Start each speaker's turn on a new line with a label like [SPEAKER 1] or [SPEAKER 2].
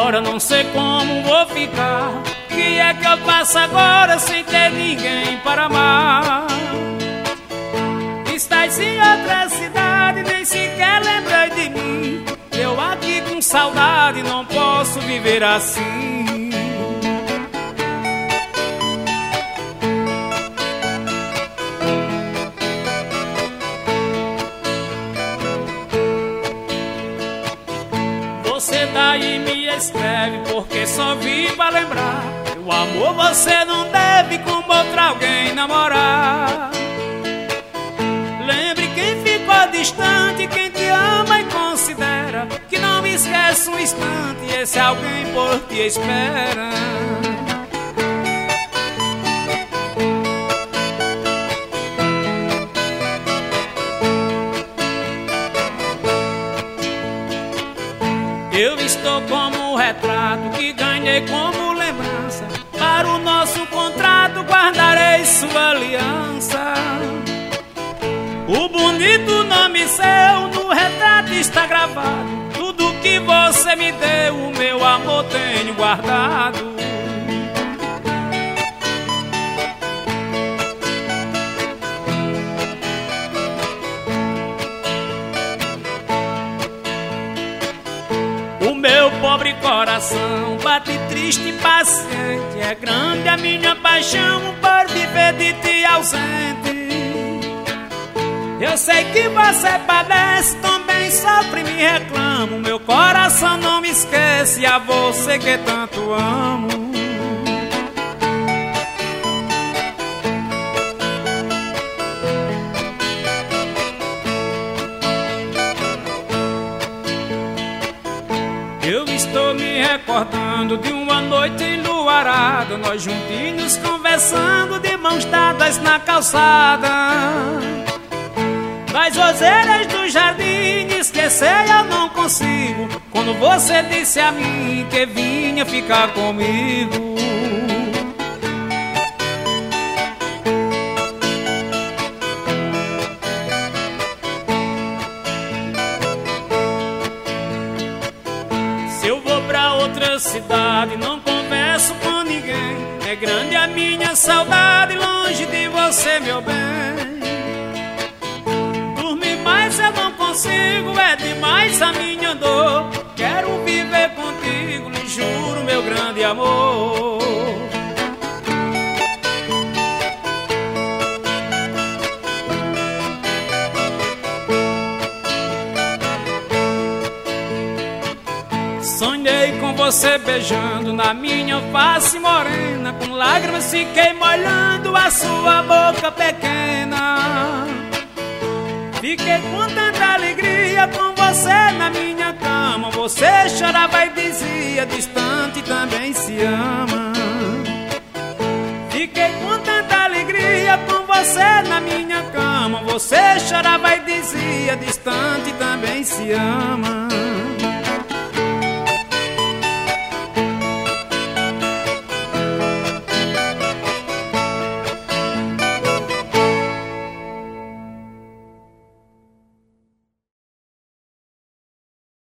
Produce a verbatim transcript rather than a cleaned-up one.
[SPEAKER 1] embora, não sei como vou ficar. O que é que eu faço agora sem ter ninguém para amar? Estás em outra cidade, nem sequer lembras de mim. Eu aqui com saudade não posso viver assim. Você daí me escreve porque só vivo a lembrar. Meu amor, você não deve com outra alguém namorar. Lembre quem ficou distante, quem te ama e considera que não me esquece um instante, esse alguém por ti espera. Eu estou como um retrato que ganhei como lembrança. Para o nosso contrato guardarei sua aliança. O bonito nome seu no retrato está gravado. Tudo que você me deu, o meu amor tenho guardado. O meu pobre coração bate triste e paciente. É grande a minha paixão por viver de ti ausente. Eu sei que você padece, também sofre e me reclama. Meu coração não me esquece, a você que tanto amo. Eu estou me recordando de uma noite enluarada, nós juntinhos conversando de mãos dadas na calçada. Das roseiras do jardim, esquecer eu não consigo, quando você disse a mim que vinha ficar comigo. Se eu vou pra outra cidade, não converso com ninguém. É grande a minha saudade, longe de você, meu bem. Eu não consigo, é demais a minha dor. Quero viver contigo, lhe juro, meu grande amor. Sonhei com você beijando na minha face morena, com lágrimas fiquei molhando a sua boca pequena. Fiquei com tanta alegria com você na minha cama. Você chorava e dizia, distante também se ama. Fiquei com tanta alegria com você na minha cama. Você chorava e dizia, distante também se ama.